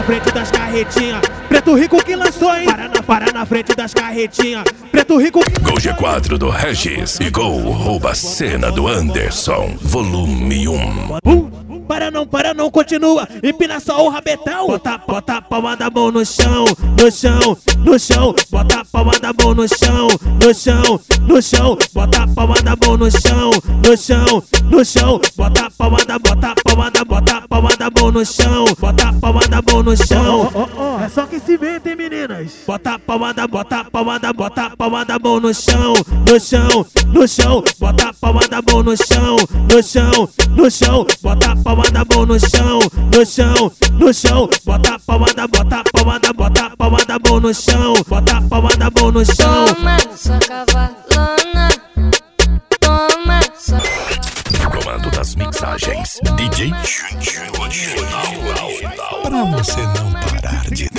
na frente das carretinhas. Preto Rico que lançou, hein? Para na frente das carretinhas. Preto Rico. Gol G4 do Regis e gol rouba a cena do Anderson, volume 1. Para não, continua. Empina só o rabetão. Bota a palma da mão no chão, no chão, no chão. Bota a palma da mão no chão, no chão, no chão. Bota a palma da mão no chão, no chão, no chão. Bota a palma da mão no chão. Bota a palma da mão no chão. É só que se vê, tem meninas. Bota a palma da mão no chão, no chão, no chão. Bota a palma da mão no chão, no chão, no chão. Bota a palma da mão no chão, no chão, no chão. Bota a palma da mão no chão. Bota a palma da mão no chão. Toma sua cavalona, toma sua. Comando das mixagens, DJ Original. Pra você não parar de